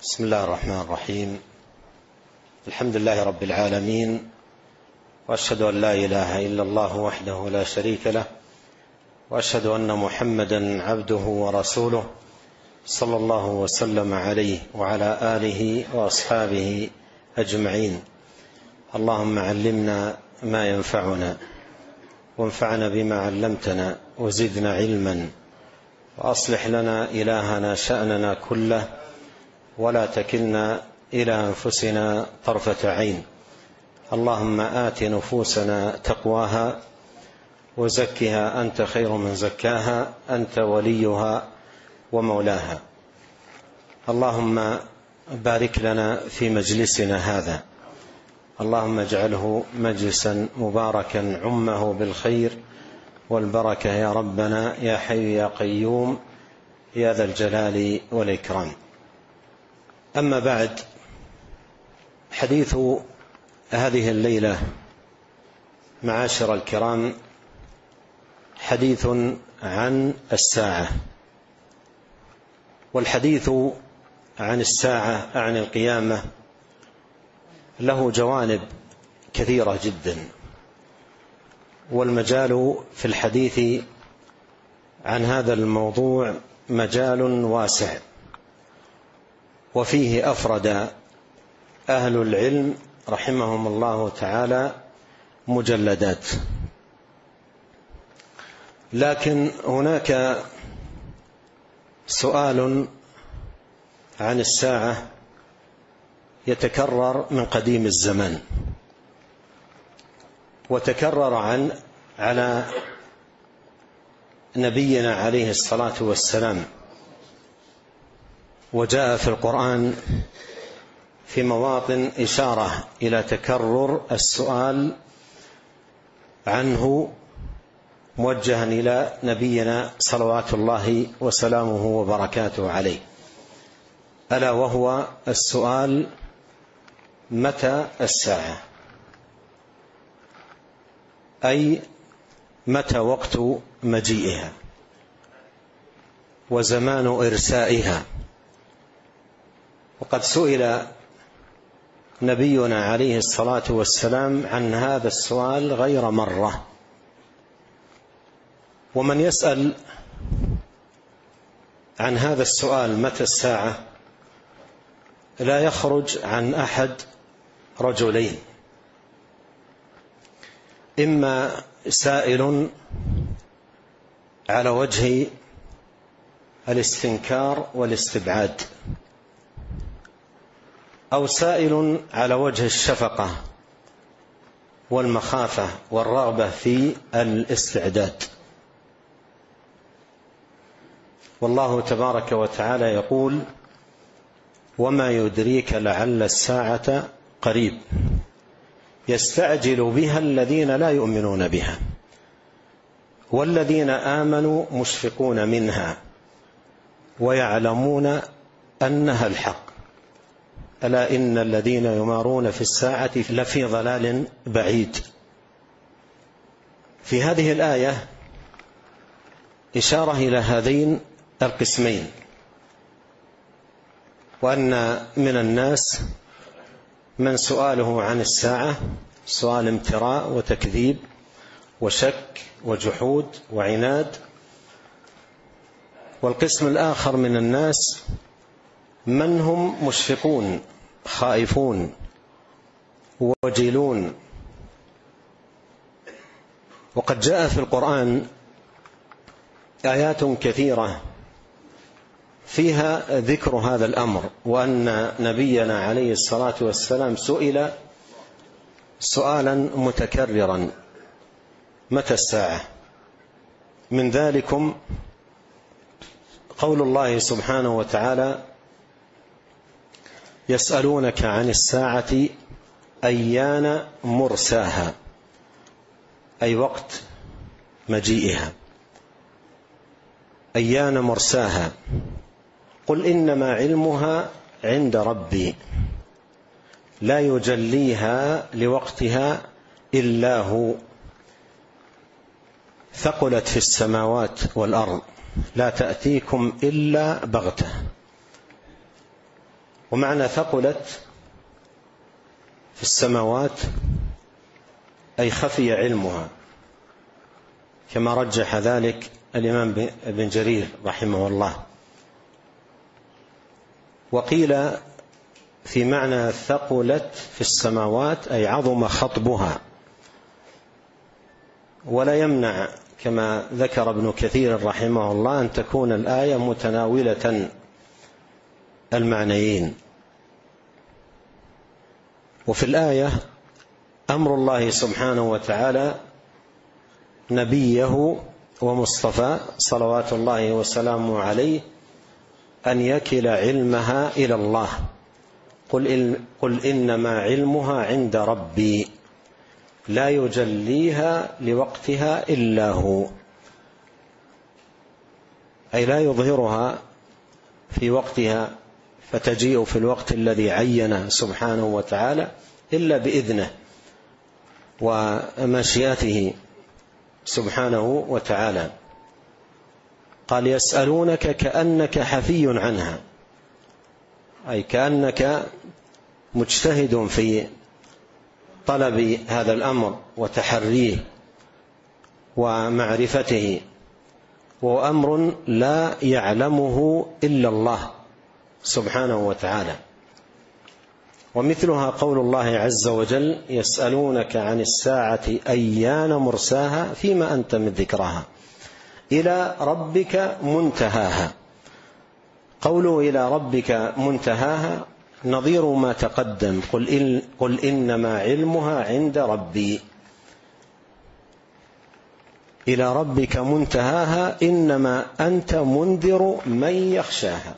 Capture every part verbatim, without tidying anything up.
بسم الله الرحمن الرحيم. الحمد لله رب العالمين، وأشهد أن لا إله إلا الله وحده لا شريك له، وأشهد أن محمدا عبده ورسوله صلى الله وسلم عليه وعلى آله وأصحابه أجمعين. اللهم علمنا ما ينفعنا، وانفعنا بما علمتنا، وزدنا علما، وأصلح لنا إلهنا شأننا كله، ولا تكلنا إلى أنفسنا طرفة عين. اللهم آت نفوسنا تقواها وزكها أنت خير من زكاها، أنت وليها ومولاها. اللهم بارك لنا في مجلسنا هذا، اللهم اجعله مجلسا مباركا عمه بالخير والبركة يا ربنا يا حي يا قيوم يا ذا الجلال والإكرام. أما بعد، حديث هذه الليلة معاشر الكرام حديث عن الساعة، والحديث عن الساعة عن القيامة له جوانب كثيرة جدا، والمجال في الحديث عن هذا الموضوع مجال واسع، وفيه أفرد أهل العلم رحمهم الله تعالى مجلدات. لكن هناك سؤال عن الساعة يتكرر من قديم الزمان، وتكرر عن على نبينا عليه الصلاة والسلام، وجاء في القرآن في مواطن إشارة إلى تكرر السؤال عنه موجها إلى نبينا صلوات الله وسلامه وبركاته عليه، ألا وهو السؤال: متى الساعة؟ أي متى وقت مجيئها وزمان إرسائها. وقد سئل نبينا عليه الصلاة والسلام عن هذا السؤال غير مرة، ومن يسأل عن هذا السؤال متى الساعة لا يخرج عن أحد رجلين: إما سائل على وجه الاستنكار والاستبعاد، أو سائل على وجه الشفقة والمخافة والرغبة في الاستعداد. والله تبارك وتعالى يقول: وما يدريك لعل الساعة قريب يستعجل بها الذين لا يؤمنون بها والذين آمنوا مشفقون منها ويعلمون أنها الحق ألا إن الذين يمارون في الساعة لفي ضلال بعيد. في هذه الآية إشارة إلى هذين القسمين، وأن من الناس من سؤاله عن الساعة سؤال امتراء وتكذيب وشك وجحود وعناد، والقسم الآخر من الناس من هم مشفقون خائفون وجلون. وقد جاء في القرآن آيات كثيرة فيها ذكر هذا الأمر، وأن نبينا عليه الصلاة والسلام سئل سؤالا متكررا: متى الساعة؟ من ذلكم قول الله سبحانه وتعالى: يسألونك عن الساعة أيان مرساها، أي وقت مجيئها. أيان مرساها، قل إنما علمها عند ربي لا يجليها لوقتها إلا هو ثقلت في السماوات والأرض لا تأتيكم إلا بغتة. ومعنى ثقلت في السماوات أي خفي علمها، كما رجح ذلك الإمام ابن جرير رحمه الله. وقيل في معنى ثقلت في السماوات أي عظم خطبها، ولا يمنع كما ذكر ابن كثير رحمه الله أن تكون الآية متناولة المعنيين. وفي الآية أمر الله سبحانه وتعالى نبيه ومصطفى صلوات الله وسلامه عليه أن يكل علمها إلى الله، قل, إن قل إنما علمها عند ربي لا يجليها لوقتها إلا هو، أي لا يظهرها في وقتها فتجيء في الوقت الذي عينه سبحانه وتعالى إلا بإذنه ومشيئته سبحانه وتعالى. قال يسألونك كأنك حفي عنها، أي كأنك مجتهد في طلب هذا الأمر وتحريه ومعرفته، وهو أمر لا يعلمه إلا الله سبحانه وتعالى. ومثلها قول الله عز وجل يسألونك عن الساعة أيان مرساها فيما أنت من ذكرها إلى ربك منتهاها. قوله إلى ربك منتهاها نظير ما تقدم، قل, إن قل إنما علمها عند ربي. إلى ربك منتهاها إنما أنت منذر من يخشاها.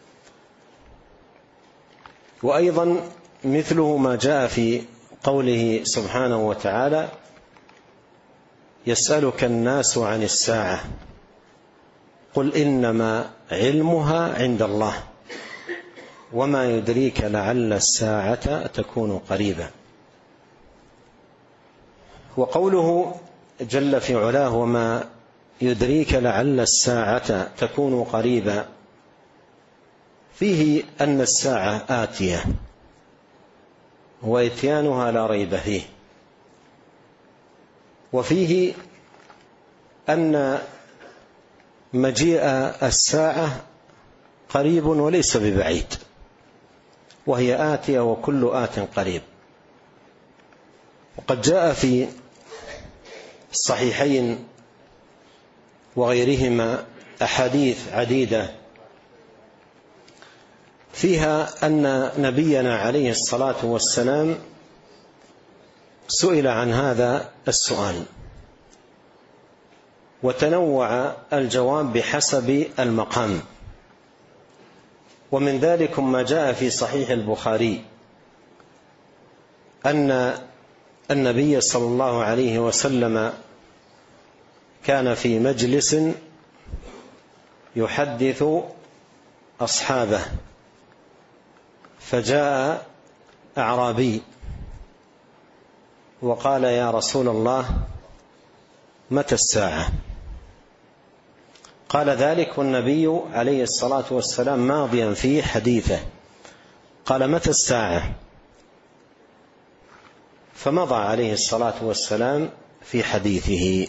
وأيضا مثله ما جاء في قوله سبحانه وتعالى يسألك الناس عن الساعة قل إنما علمها عند الله وما يدريك لعل الساعة تكون قريبا. وقوله جل في علاه وما يدريك لعل الساعة تكون قريبا فيه أن الساعة آتية وإتيانها لا ريب فيه، وفيه أن مجيء الساعة قريب وليس ببعيد، وهي آتية وكل آت قريب. وقد جاء في الصحيحين وغيرهما أحاديث عديدة فيها أن نبينا عليه الصلاة والسلام سئل عن هذا السؤال، وتنوع الجواب بحسب المقام. ومن ذلك ما جاء في صحيح البخاري أن النبي صلى الله عليه وسلم كان في مجلس يحدث أصحابه، فجاء أعرابي وقال يا رسول الله متى الساعة؟ قال ذلك والنبي عليه الصلاة والسلام ماضيا في حديثه، قال متى الساعة؟ فمضى عليه الصلاة والسلام في حديثه.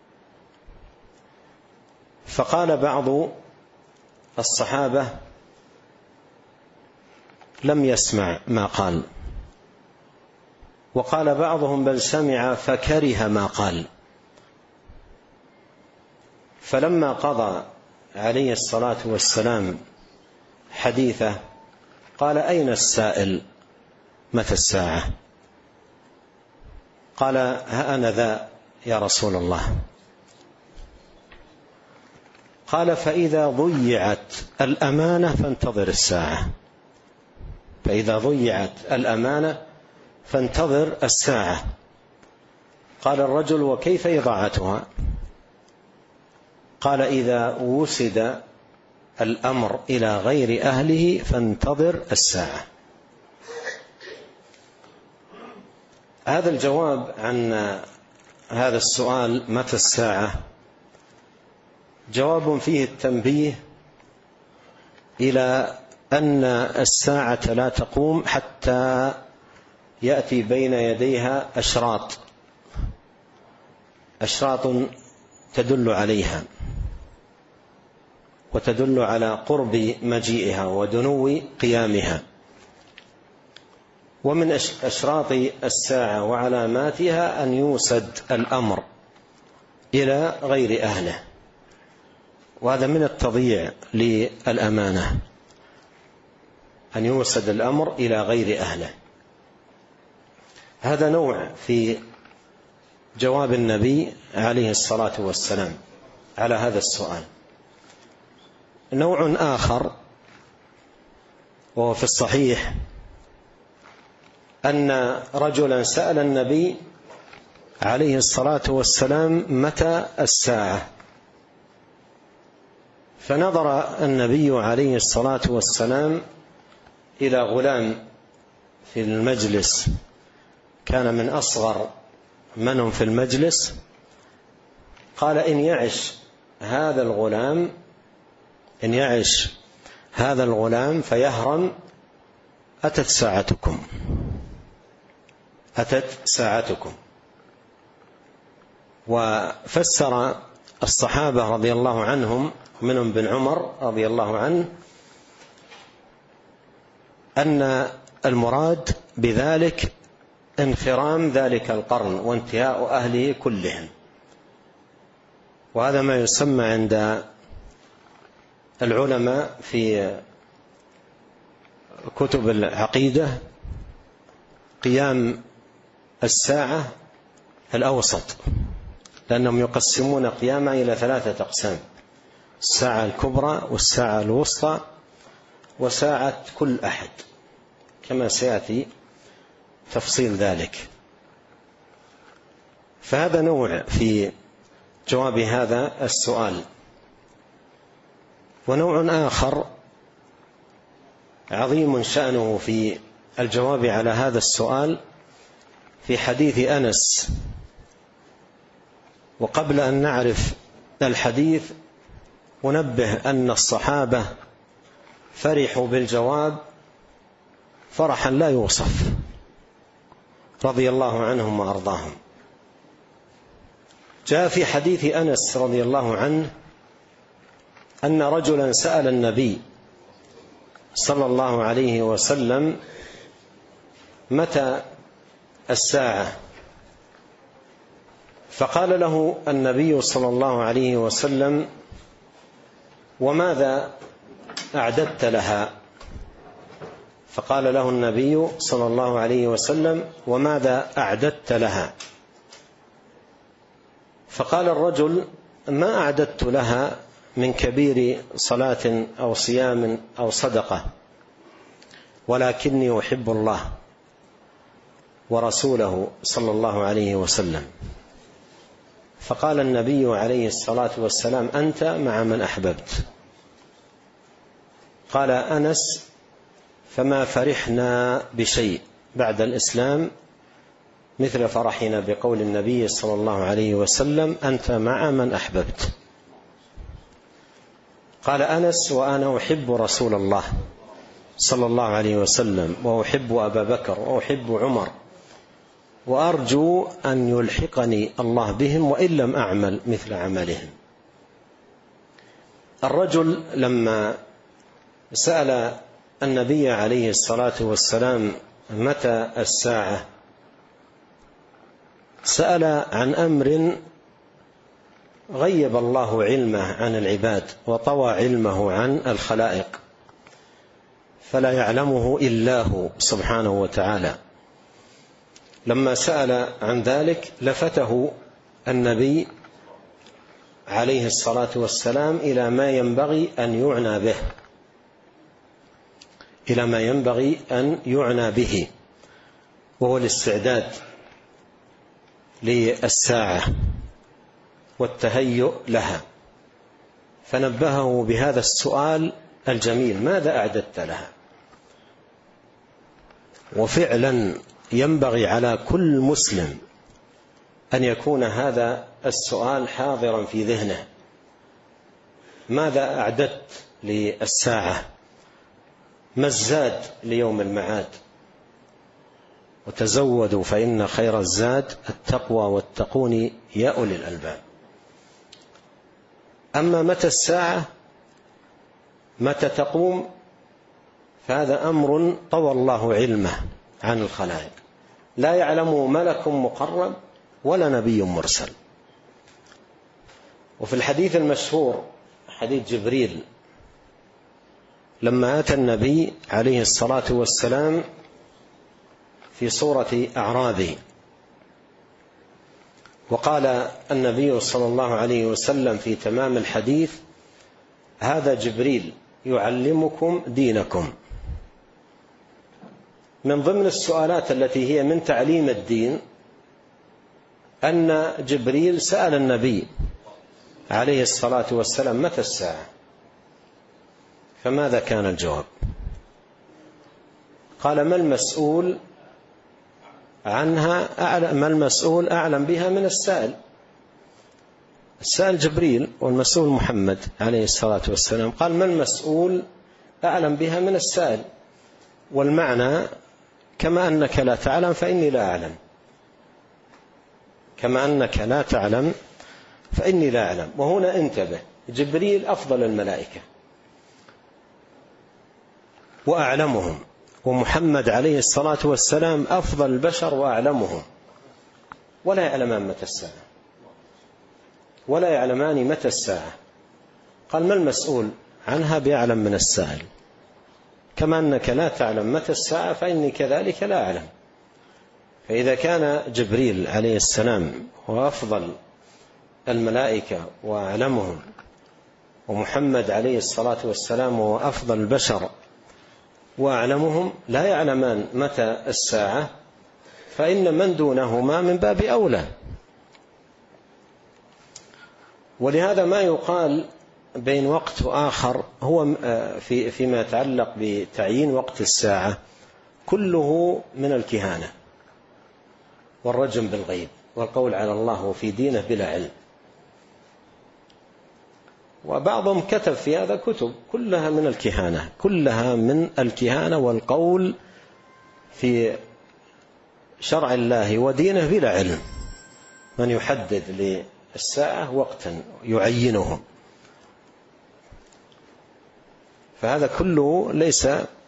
فقال بعض الصحابة لم يسمع ما قال، وقال بعضهم بل سمع فكره ما قال. فلما قضى عليه الصلاة والسلام حديثه قال أين السائل متى الساعة؟ قال ها أنا ذا يا رسول الله. قال فإذا ضيعت الأمانة فانتظر الساعة، فإذا ضيعت الأمانة فانتظر الساعة. قال الرجل وكيف إضاعتها؟ قال إذا وسد الأمر إلى غير أهله فانتظر الساعة. هذا الجواب عن هذا السؤال متى الساعة جواب فيه التنبيه إلى أن الساعة لا تقوم حتى يأتي بين يديها أشراط أشراط تدل عليها وتدل على قرب مجيئها ودنو قيامها. ومن أشراط الساعة وعلاماتها أن يوسد الأمر إلى غير أهله، وهذا من التضييع للأمانة، أن يوسد الأمر إلى غير أهله. هذا نوع في جواب النبي عليه الصلاة والسلام على هذا السؤال. نوع آخر وهو في الصحيح أن رجلا سأل النبي عليه الصلاة والسلام متى الساعة، فنظر النبي عليه الصلاة والسلام إلى غلام في المجلس كان من أصغر من هم في المجلس، قال: إن يعش هذا الغلام إن يعش هذا الغلام فيهرم أتت ساعتكم أتت ساعتكم. وفسر الصحابة رضي الله عنهم منهم بن عمر رضي الله عنه أن المراد بذلك انخرام ذلك القرن وانتهاء أهله كلهم، وهذا ما يسمى عند العلماء في كتب العقيدة قيام الساعة الأوسط، لأنهم يقسمون قيامها إلى ثلاثة أقسام: الساعة الكبرى والساعة الوسطى وساعة كل أحد، كما سيأتي تفصيل ذلك. فهذا نوع في جواب هذا السؤال. ونوع آخر عظيم شأنه في الجواب على هذا السؤال في حديث أنس. وقبل أن نعرف الحديث ونبه أن الصحابة فرحوا بالجواب فرحا لا يوصف رضي الله عنهم وأرضاهم. جاء في حديث أنس رضي الله عنه أن رجلا سأل النبي صلى الله عليه وسلم متى الساعة، فقال له النبي صلى الله عليه وسلم: وماذا أعددت لها؟ فقال له النبي صلى الله عليه وسلم: وماذا أعددت لها؟ فقال الرجل: ما أعددت لها من كبير صلاة أو صيام أو صدقة، ولكني أحب الله ورسوله صلى الله عليه وسلم. فقال النبي عليه الصلاة والسلام: أنت مع من أحببت. قال أنس: فما فرحنا بشيء بعد الإسلام مثل فرحنا بقول النبي صلى الله عليه وسلم: أنت مع من أحببت. قال أنس: وأنا أحب رسول الله صلى الله عليه وسلم، وأحب أبا بكر، وأحب عمر، وأرجو أن يلحقني الله بهم وإن لم أعمل مثل عملهم. الرجل لما سأل النبي عليه الصلاة والسلام متى الساعة سأل عن أمر غيب الله علمه عن العباد وطوى علمه عن الخلائق، فلا يعلمه إلا هو سبحانه وتعالى. لما سأل عن ذلك لفته النبي عليه الصلاة والسلام إلى ما ينبغي أن يعنى به إلى ما ينبغي أن يعنى به وهو الاستعداد للساعة والتهيؤ لها، فنبهه بهذا السؤال الجميل: ماذا أعددت لها؟ وفعلا ينبغي على كل مسلم أن يكون هذا السؤال حاضرا في ذهنه: ماذا أعددت للساعة؟ ما الزاد ليوم المعاد، وتزودوا فإن خير الزاد التقوى واتقون يا أولي الألباب. أما متى الساعة، متى تقوم، فهذا أمر طوى الله علمه عن الخلائق، لا يعلمه ملك مقرب ولا نبي مرسل. وفي الحديث المشهور حديث جبريل لما أتى النبي عليه الصلاة والسلام في صورة أعرابي، وقال النبي صلى الله عليه وسلم في تمام الحديث: هذا جبريل يعلمكم دينكم. من ضمن السؤالات التي هي من تعليم الدين أن جبريل سأل النبي عليه الصلاة والسلام: متى الساعة؟ فماذا كان الجواب؟ قال: ما المسؤول عنها أعلم، ما المسؤول أعلم بها من السائل. السائل جبريل والمسؤول محمد عليه الصلاة والسلام. قال: ما المسؤول أعلم بها من السائل. والمعنى: كما أنك لا تعلم فإني لا أعلم، كما أنك لا تعلم فإني لا أعلم. وهنا انتبه، جبريل أفضل الملائكة وأعلمهم، ومحمد عليه الصلاة والسلام أفضل البشر وأعلمهم، ولا يعلمان متى الساعة، ولا يعلمان متى الساعة. قال: ما المسؤول عنها بأعلم من السائل، كما أنك لا تعلم متى الساعة فإني كذلك لا أعلم. فإذا كان جبريل عليه السلام هو أفضل الملائكة وأعلمهم، ومحمد عليه الصلاة والسلام هو أفضل البشر وأعلمهم، لا يعلمان متى الساعة، فإن من دونهما من باب أولى. ولهذا ما يقال بين وقت وآخر هو في فيما يتعلق بتعيين وقت الساعة كله من الكهانة والرجم بالغيب والقول على الله وفي دينه بلا علم. وبعضهم كتب في هذا كتب كلها من الكهانة، كلها من الكهانة والقول في شرع الله ودينه بلا علم. من يحدد للساعة وقتا يعينه، فهذا كله ليس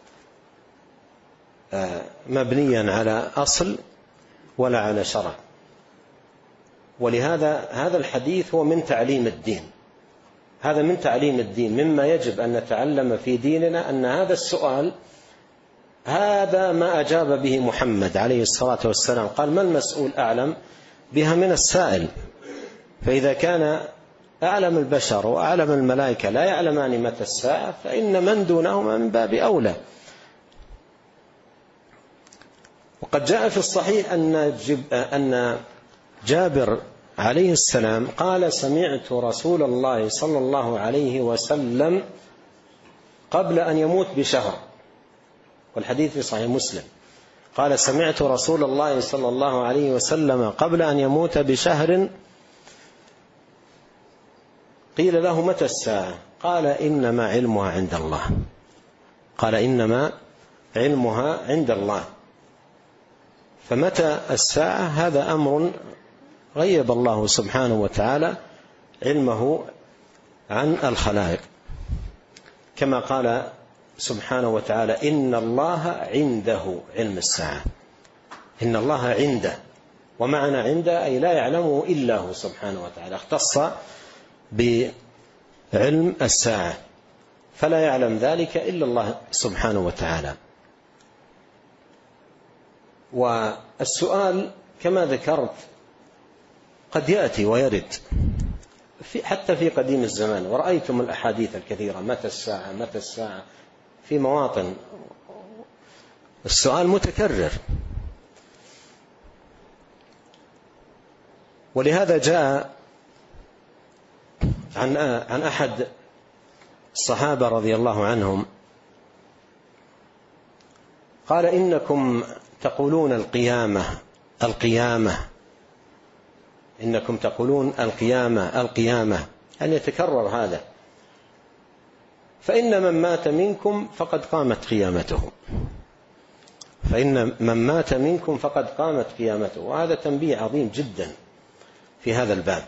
مبنيا على أصل ولا على شرع. ولهذا هذا الحديث هو من تعليم الدين، هذا من تعليم الدين، مما يجب أن نتعلم في ديننا أن هذا السؤال هذا ما أجاب به محمد عليه الصلاة والسلام. قال: ما المسؤول أعلم بها من السائل. فإذا كان أعلم البشر وأعلم الملائكة لا يعلمان متى الساعة، فإن من دونهما من باب أولى. وقد جاء في الصحيح أن, جب أن جابر عليه السلام قال: سمعت رسول الله صلى الله عليه وسلم قبل أن يموت بشهر، والحديث في صحيح مسلم. قال: سمعت رسول الله صلى الله عليه وسلم قبل أن يموت بشهر، قيل له: متى الساعة؟ قال: إنما علمها عند الله. قال: إنما علمها عند الله. فمتى الساعة هذا أمر غيب الله سبحانه وتعالى علمه عن الخلائق، كما قال سبحانه وتعالى: إن الله عنده علم الساعة. إن الله عنده، ومعنى عنده أي لا يعلمه إلا هو سبحانه وتعالى، اختص بعلم الساعة، فلا يعلم ذلك إلا الله سبحانه وتعالى. والسؤال كما ذكرت قد يأتي ويرد في حتى في قديم الزمان، ورأيتم الأحاديث الكثيرة: متى الساعة متى الساعة، في مواطن السؤال متكرر. ولهذا جاء عن عن أحد الصحابة رضي الله عنهم قال: إنكم تقولون القيامة القيامة إنكم تقولون القيامة القيامة، أن يتكرر هذا. فإن من مات منكم فقد قامت قيامته، فإن من مات منكم فقد قامت قيامته. وهذا تنبيه عظيم جدا في هذا الباب،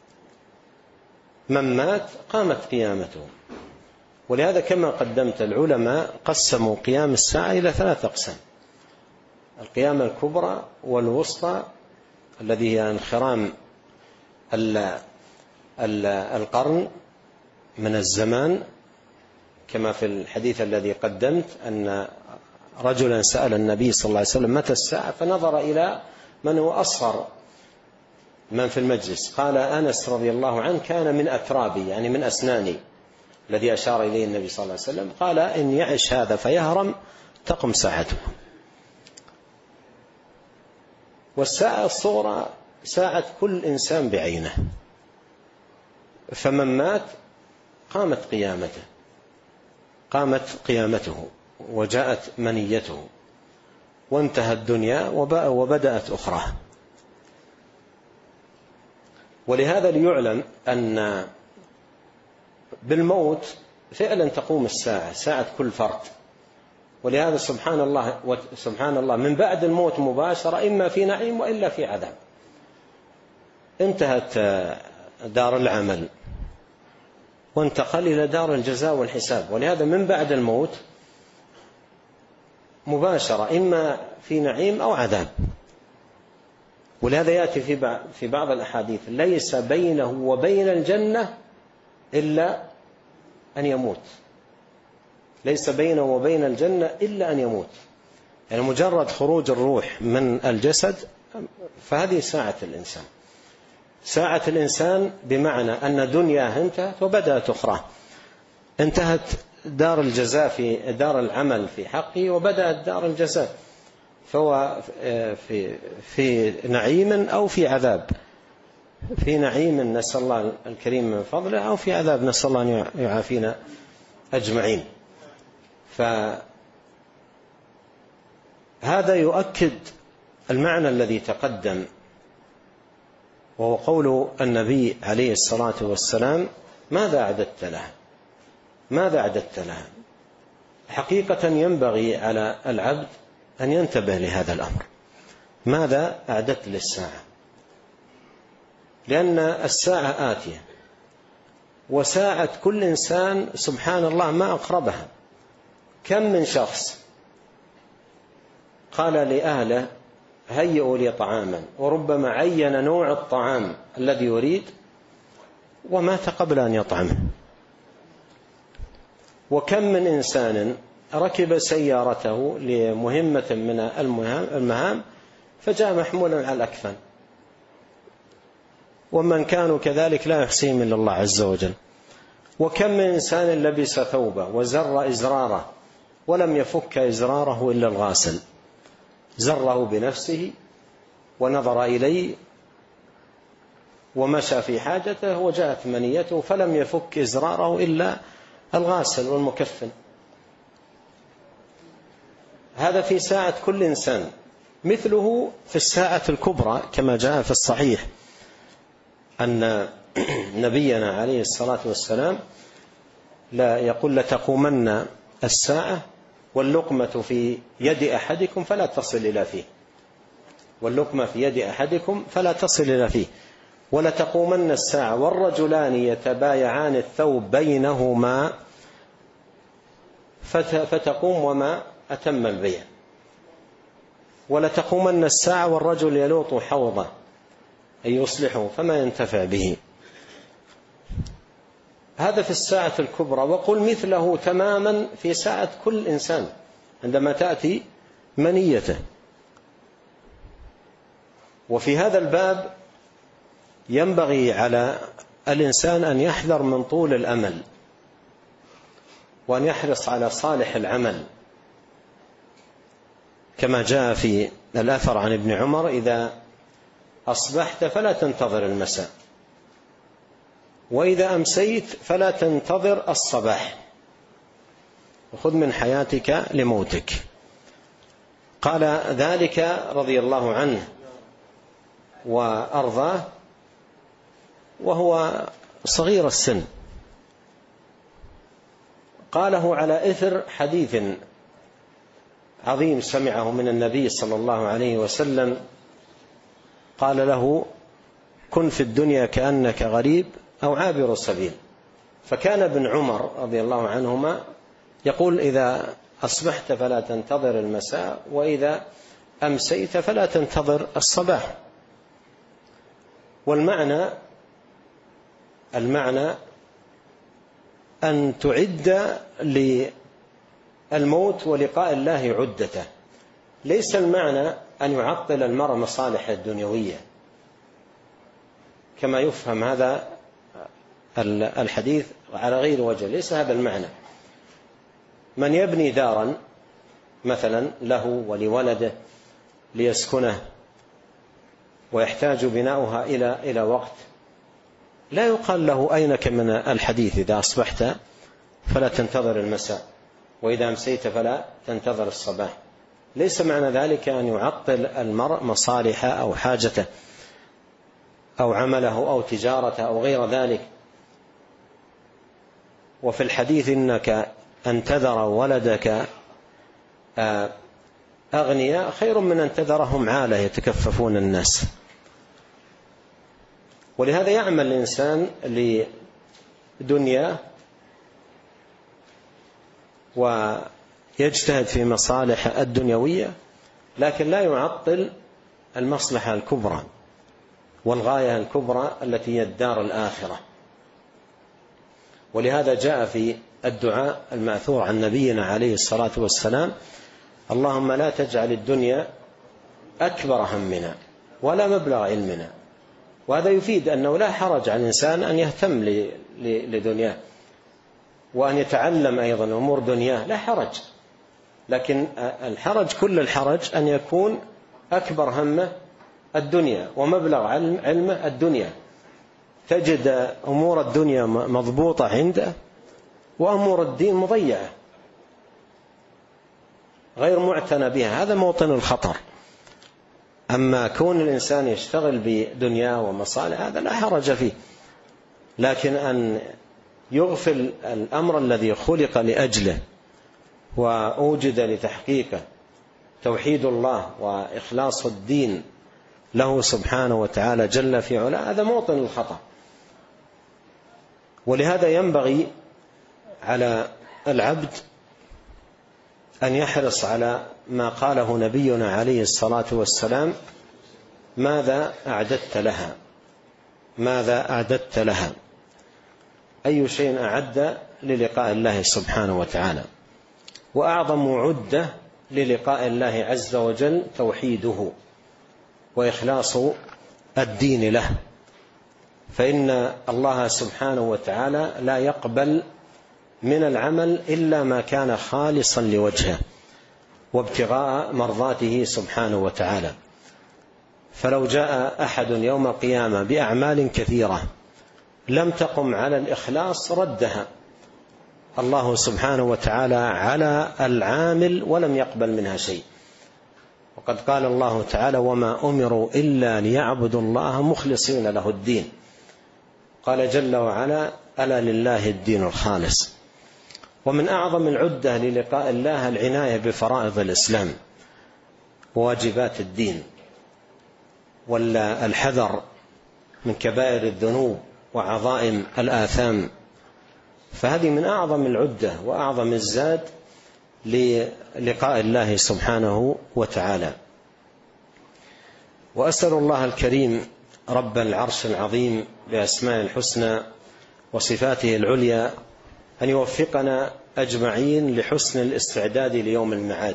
من مات قامت قيامته. ولهذا كما قدمت العلماء قسموا قيام الساعة إلى ثلاث أقسام: القيامة الكبرى والوسطى الذي هي انخرام القرن من الزمان، كما في الحديث الذي قدمت أن رجلا سأل النبي صلى الله عليه وسلم متى الساعة، فنظر إلى من هو أصغر من في المجلس، قال أنس رضي الله عنه كان من أترابي، يعني من أسناني، الذي أشار إليه النبي صلى الله عليه وسلم، قال إن يعش هذا فيهرم تقم ساعته. والساعة الصغرى ساعة كل إنسان بعينه، فمن مات قامت قيامته قامت قيامته وجاءت منيته وانتهت الدنيا وبدأت أخرى. ولهذا ليعلم أن بالموت فعلا تقوم الساعة، ساعة كل فرد. ولهذا سبحان الله سبحان الله من بعد الموت مباشرة إما في نعيم وإلا في عذاب. انتهت دار العمل وانتقل إلى دار الجزاء والحساب. ولهذا من بعد الموت مباشرة إما في نعيم أو عذاب. ولهذا يأتي في بعض الأحاديث ليس بينه وبين الجنة إلا أن يموت، ليس بينه وبين الجنة إلا أن يموت، يعني مجرد خروج الروح من الجسد فهذه ساعة الإنسان. ساعة الإنسان بمعنى أن دنياه انتهت وبدأت أخرى، انتهت دار الجزاء في دار العمل في حقه وبدأت دار الجزاء، فهو في, في نعيم أو في عذاب، في نعيم نسأل الله الكريم من فضله أو في عذاب نسأل الله أن يعافينا أجمعين. فهذا يؤكد المعنى الذي تقدم، وهو قول النبي عليه الصلاة والسلام ماذا أعددت لها ماذا أعددت لها. حقيقة ينبغي على العبد أن ينتبه لهذا الأمر، ماذا أعددت للساعة، لأن الساعة آتية، وساعة كل إنسان سبحان الله ما أقربها. كم من شخص قال لأهله هيئوا لي طعاما، وربما عين نوع الطعام الذي يريد ومات قبل أن يطعمه. وكم من إنسان ركب سيارته لمهمة من المهام فجاء محمولا على الأكفان، ومن كانوا كذلك لا يحصيهم إلا الله عز وجل. وكم من إنسان لبس ثوبه وزر إزراره ولم يفك إزراره إلا الغاسل، زره بنفسه ونظر إليه ومشى في حاجته وجاءت منيته فلم يفك إزراره إلا الغاسل والمكفن. هذا في ساعة كل إنسان. مثله في الساعة الكبرى كما جاء في الصحيح أن نبينا عليه الصلاة والسلام لا يقول لتقومن الساعة واللقمة في يد أحدكم فلا تصل إلى فيه، واللقمة في يد أحدكم فلا تصل إلى فيه، ولتقومن الساعة والرجلان يتبايعان الثوب بينهما فتقوم وما أتم البيع، ولتقومن الساعة والرجل يلوط حوضه أي يصلحه فما ينتفع به. هذا في الساعة الكبرى. وقل مثله تماما في ساعة كل إنسان عندما تأتي منيته. وفي هذا الباب ينبغي على الإنسان أن يحذر من طول الأمل، وأن يحرص على صالح العمل، كما جاء في الأثر عن ابن عمر إذا أصبحت فلا تنتظر المساء، وإذا أمسيت فلا تنتظر الصباح، وخذ من حياتك لموتك. قال ذلك رضي الله عنه وأرضاه وهو صغير السن، قاله على إثر حديث عظيم سمعه من النبي صلى الله عليه وسلم، قال له: كن في الدنيا كأنك غريب أو عابر سبيل. فكان ابن عمر رضي الله عنهما يقول: إذا أصبحت فلا تنتظر المساء، وإذا أمسيت فلا تنتظر الصباح. والمعنى المعنى أن تعد للموت ولقاء الله عدته. ليس المعنى أن يعطل المرء مصالح الدنيوية كما يفهم هذا الحديث على غير وجه، ليس هذا المعنى. من يبني دارا مثلا له ولولده ليسكنه ويحتاج بناؤها إلى إلى وقت، لا يقال له: أينك من الحديث إذا أصبحت فلا تنتظر المساء، وإذا أمسيت فلا تنتظر الصباح. ليس معنى ذلك أن يعطل المرء مصالحه أو حاجته أو عمله أو تجارته أو غير ذلك. وفي الحديث: إنك أن تذر ولدك أغنياء خير من أن تذرهم عالة يتكففون الناس. ولهذا يعمل الإنسان لدنياه ويجتهد في مصالح الدنيوية، لكن لا يعطل المصلحة الكبرى والغاية الكبرى التي هي الدار الآخرة. ولهذا جاء في الدعاء المأثور عن نبينا عليه الصلاة والسلام: اللهم لا تجعل الدنيا أكبر همنا ولا مبلغ علمنا. وهذا يفيد أنه لا حرج على الإنسان أن يهتم لدنياه وأن يتعلم أيضا أمور دنياه، لا حرج. لكن الحرج كل الحرج أن يكون أكبر همه الدنيا ومبلغ علمه الدنيا. تجد أمور الدنيا مضبوطة عنده وأمور الدين مضيعة غير معتنى بها، هذا موطن الخطر. أما كون الإنسان يشتغل بدنياه ومصالح هذا لا حرج فيه، لكن أن يغفل الأمر الذي خلق لأجله وأوجد لتحقيقه، توحيد الله وإخلاص الدين له سبحانه وتعالى جل في علاه، هذا موطن الخطأ. ولهذا ينبغي على العبد أن يحرص على ما قاله نبينا عليه الصلاة والسلام: ماذا أعددت لها؟ ماذا أعددت لها؟ أي شيء أعد للقاء الله سبحانه وتعالى. وأعظم عدة للقاء الله عز وجل توحيده وإخلاص الدين له، فإن الله سبحانه وتعالى لا يقبل من العمل إلا ما كان خالصا لوجهه وابتغاء مرضاته سبحانه وتعالى. فلو جاء أحد يوم القيامة بأعمال كثيرة لم تقم على الإخلاص ردها الله سبحانه وتعالى على العامل ولم يقبل منها شيء. وقد قال الله تعالى: وما أمروا إلا ليعبدوا الله مخلصين له الدين. قال جل وعلا: ألا لله الدين الخالص. ومن أعظم العدة للقاء الله العناية بفرائض الإسلام وواجبات الدين والحذر من كبائر الذنوب وعظائم الآثام، فهذه من أعظم العدة وأعظم الزاد للقاء الله سبحانه وتعالى. وأسأل الله الكريم رب العرش العظيم بأسماء الحسنى وصفاته العليا أن يوفقنا أجمعين لحسن الاستعداد ليوم المعاد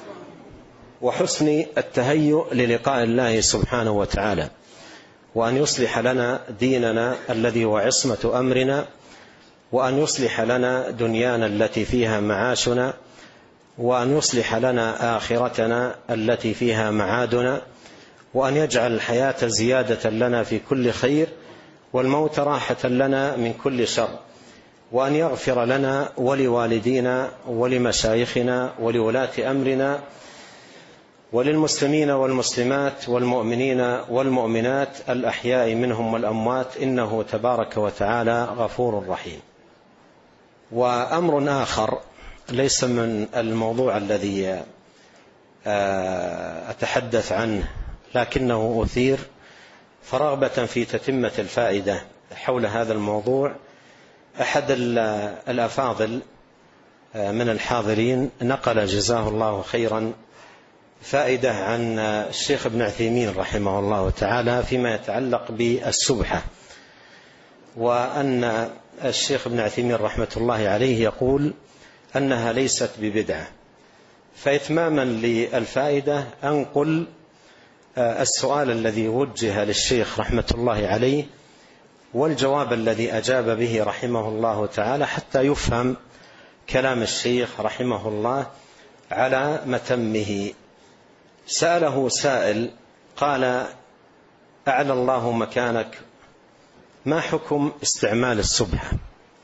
وحسن التهيؤ للقاء الله سبحانه وتعالى، وأن يصلح لنا ديننا الذي هو عصمة أمرنا، وأن يصلح لنا دنيانا التي فيها معاشنا، وأن يصلح لنا آخرتنا التي فيها معادنا، وأن يجعل الحياة زيادة لنا في كل خير والموت راحة لنا من كل شر، وأن يغفر لنا ولوالدينا ولمشايخنا ولولاة أمرنا وللمسلمين والمسلمات والمؤمنين والمؤمنات الأحياء منهم والأموات، إنه تبارك وتعالى غفور رحيم. وأمر آخر ليس من الموضوع الذي أتحدث عنه لكنه أثير فرغبة في تتمة الفائدة حول هذا الموضوع. أحد الأفاضل من الحاضرين نقل جزاه الله خيرا فائدة عن الشيخ ابن عثيمين رحمه الله تعالى فيما يتعلق بالسبحة، وأن الشيخ ابن عثيمين رحمة الله عليه يقول أنها ليست ببدعة. فإتماما للفائدة أنقل السؤال الذي وجه للشيخ رحمة الله عليه والجواب الذي أجاب به رحمه الله تعالى حتى يفهم كلام الشيخ رحمه الله على متمه. سأله سائل قال: أعلى الله مكانك، ما حكم استعمال السبحة؟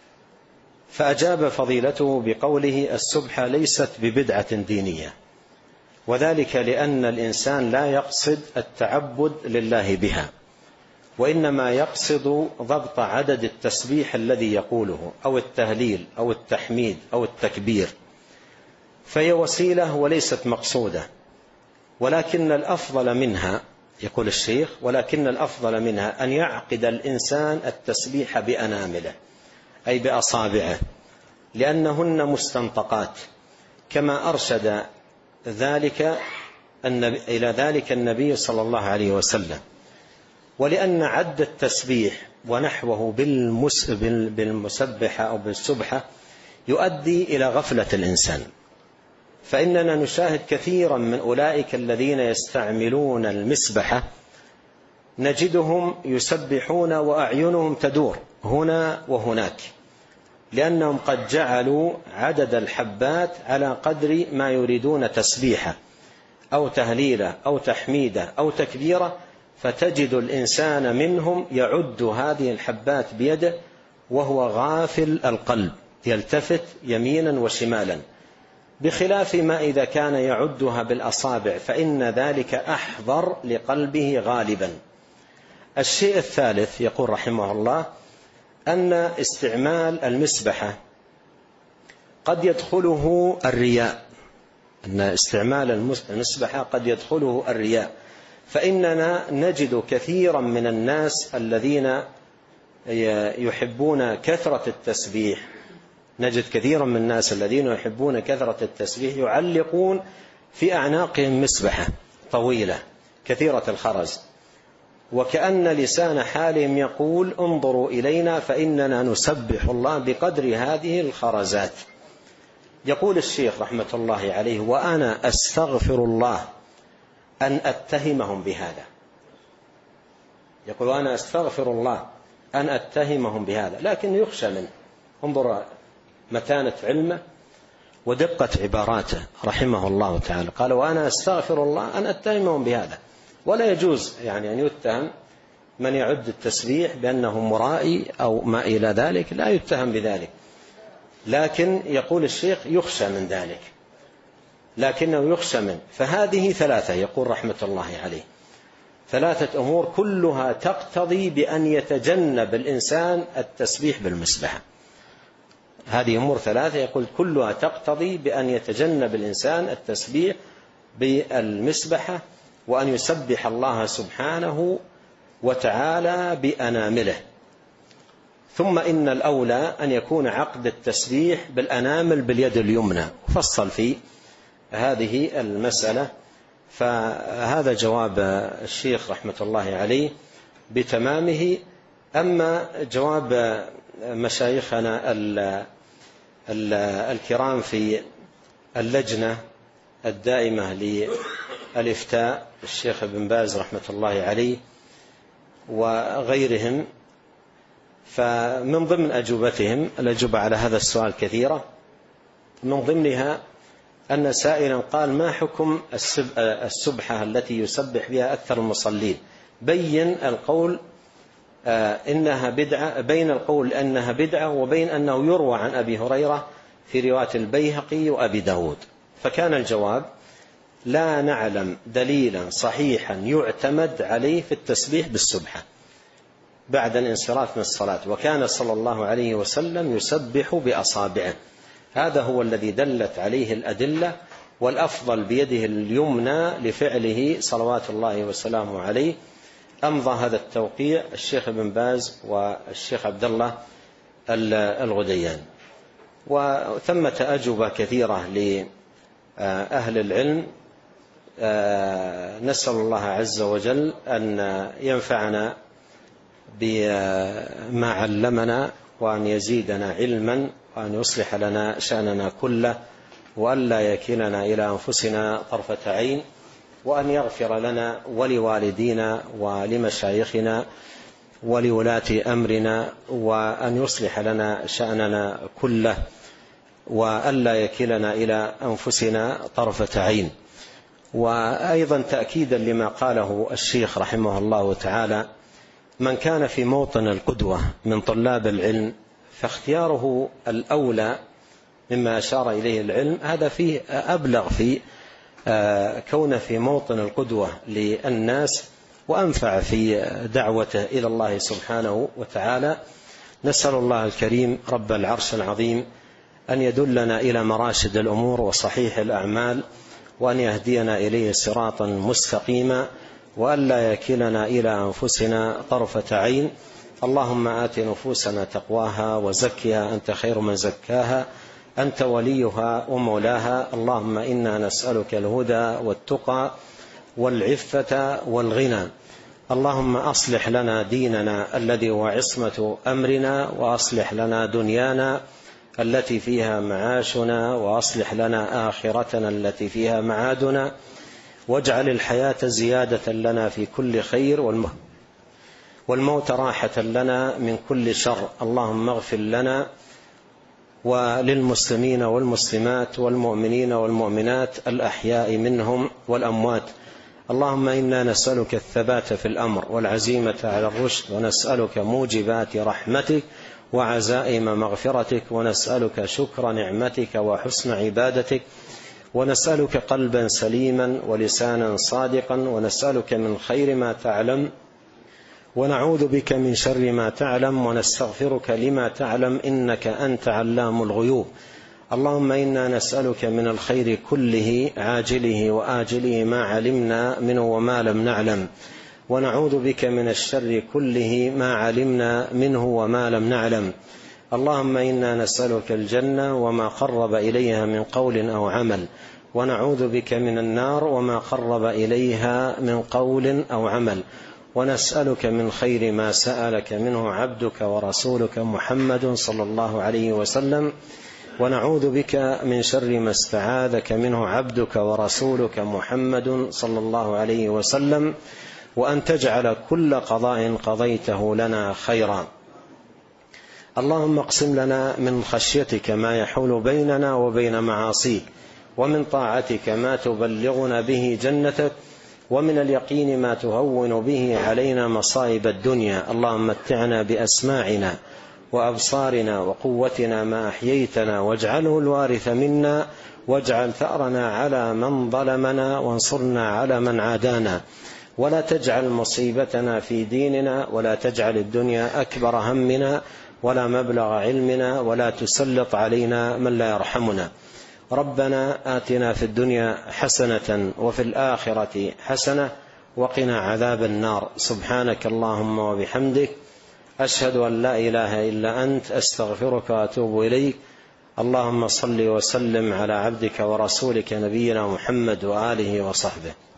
فأجاب فضيلته بقوله: السبحة ليست ببدعة دينية، وذلك لأن الإنسان لا يقصد التعبد لله بها، وإنما يقصد ضبط عدد التسبيح الذي يقوله أو التهليل أو التحميد أو التكبير، فهي وسيلة وليست مقصودة. ولكن الأفضل منها، يقول الشيخ، ولكن الأفضل منها أن يعقد الإنسان التسبيح بأنامله أي بأصابعه، لأنهن مستنطقات، كما أرشد ذلك إلى ذلك النبي صلى الله عليه وسلم. ولأن عد التسبيح ونحوه بالمسبحة أو بالسبحة يؤدي إلى غفلة الإنسان، فإننا نشاهد كثيرا من أولئك الذين يستعملون المسبحة نجدهم يسبحون وأعينهم تدور هنا وهناك، لأنهم قد جعلوا عدد الحبات على قدر ما يريدون تسبيحه أو تهليله أو تحميده أو تكبيره، فتجد الإنسان منهم يعد هذه الحبات بيده وهو غافل القلب، يلتفت يمينا وشمالا، بخلاف ما إذا كان يعدها بالأصابع فإن ذلك أحضر لقلبه غالبا. الشيء الثالث يقول رحمه الله أن استعمال المسبحة قد يدخله الرياء، أن استعمال المسبحة قد يدخله الرياء، فإننا نجد كثيرا من الناس الذين يحبون كثرة التسبيح نجد كثيرا من الناس الذين يحبون كثرة التسبيح يعلقون في أعناقهم مسبحة طويلة كثيرة الخرز، وكأن لسان حالهم يقول: انظروا إلينا فإننا نسبح الله بقدر هذه الخرزات. يقول الشيخ رحمة الله عليه: وأنا أستغفر الله أن أتهمهم بهذا. يقول: وأنا أستغفر الله أن أتهمهم بهذا، لكن يخشى منه. انظر متانة علمه ودقة عباراته رحمه الله تعالى. قال: وأنا أستغفر الله أن أتهمهم بهذا. ولا يجوز يعني أن يتهم من يعد التسبيح بأنه مرائي أو ما إلى ذلك، لا يتهم بذلك، لكن يقول الشيخ يخشى من ذلك، لكنه يخشى منه. فهذه ثلاثة، يقول رحمة الله عليه، ثلاثة أمور كلها تقتضي بأن يتجنب الإنسان التسبيح بالمسبحة. هذه أمور ثلاثة يقول كلها تقتضي بأن يتجنب الإنسان التسبيح بالمسبحة، وأن يسبح الله سبحانه وتعالى بأنامله. ثم إن الأولى أن يكون عقد التسبيح بالأنامل باليد اليمنى، فصل في هذه المسألة. فهذا جواب الشيخ رحمة الله عليه بتمامه. أما جواب مشايخنا الكرام في اللجنة الدائمة للإفتاء، الشيخ ابن باز رحمة الله عليه وغيرهم، فمن ضمن أجوبتهم الأجوبة على هذا السؤال كثيرة، من ضمنها أن سائلا قال: ما حكم السبحة التي يسبح بها أكثر المصلين؟ بين القول إنها بدعة، بين القول أنها بدعة وبين أنه يروى عن أبي هريرة في رواية البيهقي وأبي داود. فكان الجواب: لا نعلم دليلا صحيحا يعتمد عليه في التسبيح بالسبحة، بعد الانصراف من الصلاة، وكان صلى الله عليه وسلم يسبح بأصابعه. هذا هو الذي دلت عليه الأدلة، والأفضل بيده اليمنى لفعله صلوات الله وسلامه عليه. أمضى هذا التوقيع الشيخ ابن باز والشيخ عبد الله الغديان. وثمة أجوبة كثيرة لأهل العلم، نسأل الله عز وجل أن ينفعنا بما علمنا، وأن يزيدنا علما، وأن يصلح لنا شأننا كله، وأن لا يكلنا إلى أنفسنا طرفة عين، وأن يغفر لنا ولوالدينا ولمشايخنا ولولاة أمرنا، وأن يصلح لنا شأننا كله، وأن لا يكلنا إلى أنفسنا طرفة عين. وأيضا تأكيدا لما قاله الشيخ رحمه الله تعالى: من كان في موطن القدوة من طلاب العلم فاختياره الأولى مما أشار إليه العلم. هذا فيه أبلغ في كونه في موطن القدوة للناس، وأنفع في دعوته إلى الله سبحانه وتعالى. نسأل الله الكريم رب العرش العظيم أن يدلنا إلى مراشد الأمور وصحيح الأعمال، وأن يهدينا إليه صراطا مستقيما، وأن لا يكلنا إلى أنفسنا طرفة عين. اللهم آت نفوسنا تقواها وزكها أنت خير من زكاها، أنت وليها ومولاها. اللهم إنا نسألك الهدى والتقى والعفة والغنى. اللهم أصلح لنا ديننا الذي هو عصمة أمرنا، وأصلح لنا دنيانا التي فيها معاشنا، وأصلح لنا آخرتنا التي فيها معادنا، واجعل الحياة زيادة لنا في كل خير، والموت راحة لنا من كل شر. اللهم اغفر لنا وللمسلمين والمسلمات والمؤمنين والمؤمنات الأحياء منهم والأموات. اللهم إنا نسألك الثبات في الأمر والعزيمة على الرشد، ونسألك موجبات رحمتك وعزائم مغفرتك، ونسألك شكر نعمتك وحسن عبادتك، ونسألك قلبا سليما ولسانا صادقا، ونسألك من خير ما تعلم، ونعوذ بك من شر ما تعلم، ونستغفرك لما تعلم، إنك أنت علام الغيوب. اللهم إنا نسألك من الخير كله عاجله وآجله ما علمنا منه وما لم نعلم، ونعوذ بك من الشر كله ما علمنا منه وما لم نعلم. اللهم إنا نسألك الجنة وما قرب إليها من قول أو عمل، ونعوذ بك من النار وما قرب إليها من قول أو عمل، ونسألك من خير ما سألك منه عبدك ورسولك محمد صلى الله عليه وسلم، ونعوذ بك من شر ما استعاذك منه عبدك ورسولك محمد صلى الله عليه وسلم، وأن تجعل كل قضاء قضيته لنا خيرا. اللهم اقسم لنا من خشيتك ما يحول بيننا وبين معاصيك، ومن طاعتك ما تبلغنا به جنتك، ومن اليقين ما تهون به علينا مصائب الدنيا. اللهم متعنا بأسماعنا وأبصارنا وقوتنا ما أحييتنا، واجعله الوارث منا، واجعل ثأرنا على من ظلمنا، وانصرنا على من عادانا، ولا تجعل مصيبتنا في ديننا، ولا تجعل الدنيا أكبر همنا ولا مبلغ علمنا، ولا تسلط علينا من لا يرحمنا. ربنا آتنا في الدنيا حسنة وفي الآخرة حسنة وقنا عذاب النار. سبحانك اللهم وبحمدك، أشهد أن لا إله إلا أنت، أستغفرك وأتوب إليك. اللهم صل وسلم على عبدك ورسولك نبينا محمد وآله وصحبه.